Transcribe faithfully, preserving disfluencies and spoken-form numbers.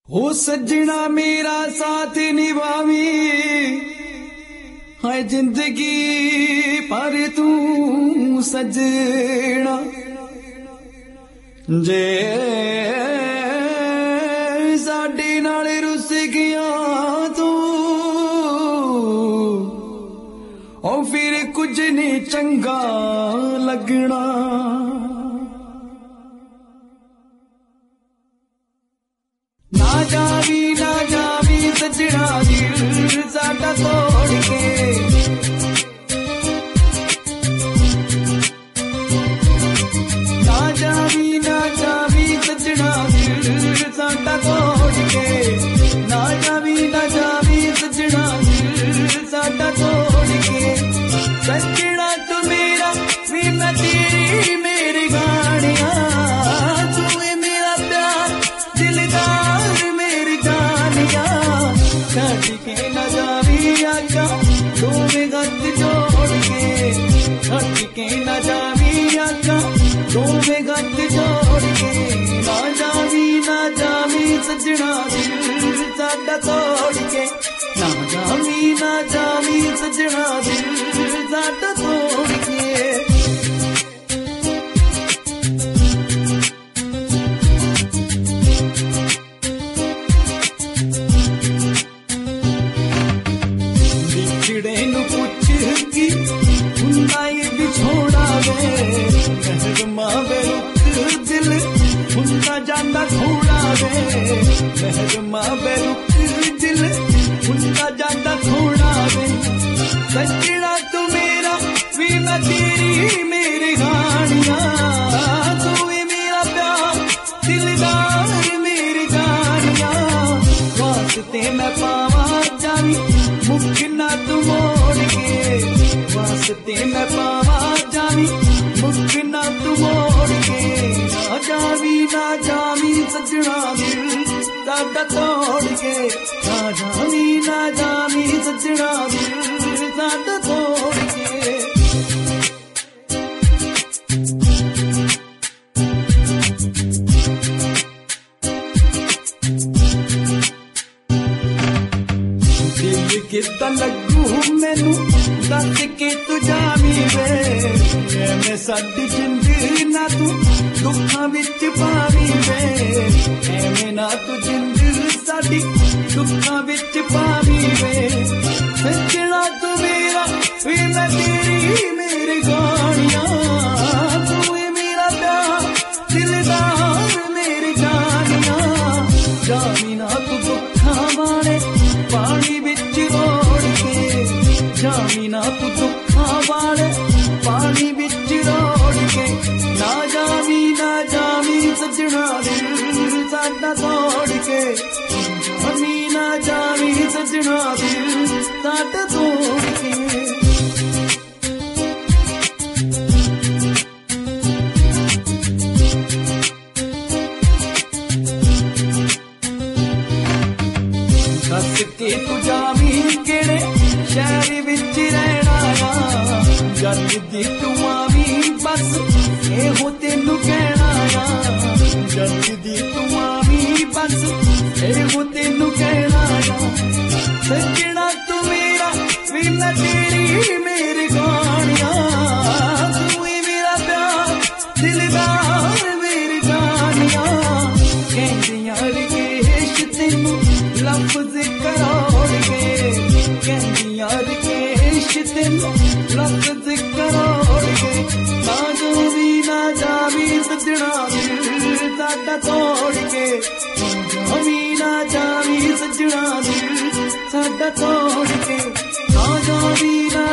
हो सजना मेरा साथ निभावी है जिंदगी पर तू सजना जे साडे नाल रुस गया तू और फिर कुछ नहीं चंगा लगना। ना जावी ना जावी सजना दिल साडा तोड़ के, ना जावी ना जावी सजना दिल साडा तोड़ के, ना जावी ना जावी सजना दिल साडा तोड़ के। सजना तू मेरा भी मैं तेरी मेरी गाड़ियां, तू है मेरा प्यार दिलदार मेरी जानिया। छड़ के न जावी आका दोवें गत जोड़ के, छड़ के न जावी आका दोवें गत जोड़ के। ना जावी ना जावी सजना दिल साडा तोड़ के, ना जावी ना जावी सजना दिल साडा तोड़ के। बिछड़े नु पुछ की हुंदा ये बिछोड़ा वे, महरमा वे रुक दिल हुंदा जांदा थोड़ा वे, महरमा वे रुक दिल हुंदा जांदा थोड़ा वे। सजना तू मेरा भी मैं तेरी मेरी गाड़ियां, तू है मेरा प्यार दिलदार मेरी गाड़ियां। वास्ते मैं पावा जावी मुख ना तू मोड़ के, वास्ते मैं पावा जावी मुख ना तू मोड़ के। ना जावी ना जावी सजना दिल साडा तोड़ के, ना जावी ना जावी सजना दिल साडा तोड़ के। दिल किता लगू मैनू दस के तू जावी वे, मैं साडी जिंदगी ना तू दुखां विच पावी वे, एवें ना तू जिंदगी साडी दुखां विच पावी वे। सजना तू मेरा भी मैं तेरी मेरी गाड़ियां, तू है मेरा प्यार दिलदार मेरी जानियां। जावी ना तू दुखां वाले पानी विच रोड़ के, जावी ना तू दुखां वाले पानी विच रोड़ के। ना जावी ना जावी सजना दिल साडा तोड़ के, जावी ना जावी सजना दिल साडा तोड़ के। दस के तू जावी केड़े शहर विच रहना आ, जल्दी तू आवी बस एहो तेनू कहना आ। जल्दी तू आवी बस एहो तेनू कहना आ। सजना तू मेरा भी मैं तेरी मेरी गाड़ियां, तू है मेरा प्यार दिलदार मेरी जानियां। कहंदियां रकेश तेनू लफ्ज करोड़ के, कहंदियां रकेश तेनू लफ्ज करोड़ के। ना जावी ना जावी सजना दिल साडा तोड़ के, जावी ना जावी सजना दिल साडा तोड़ के। ना जावी ना